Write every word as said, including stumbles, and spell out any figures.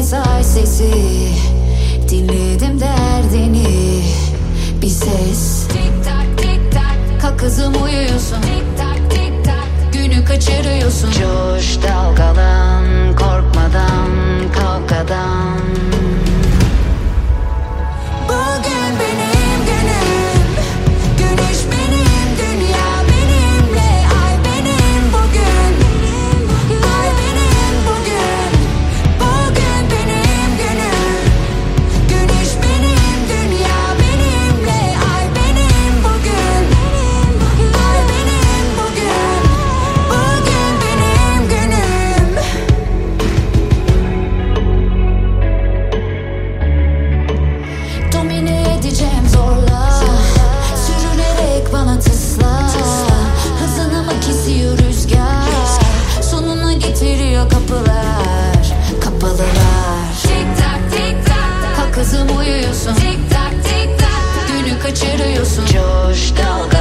mesaj sesi, dinledim derdini. Bir ses, tik tak tik tak, kalk kızım uyuyorsun, tik tak tik tak, günü kaçırıyorsun. Coş dalgalan, korkmadan, kavgadan. Bugün benim günüm, güneş benim, dünya benimle, ay benim bugün, ay benim bugün. Bugün benim günüm, güneş benim, dünya benimle, ay benim bugün, ay benim bugün. Bugün benim günüm. Domine edeceğim zorla, sürünerek bana tısla. Hızını mı kesiyor rüzgar, sonuna getiriyor kapılar, kapalılar. Tik tak tik tak, kalk kızım uyuyorsun, tik tak tik tak, günü kaçırıyorsun. Coş dalga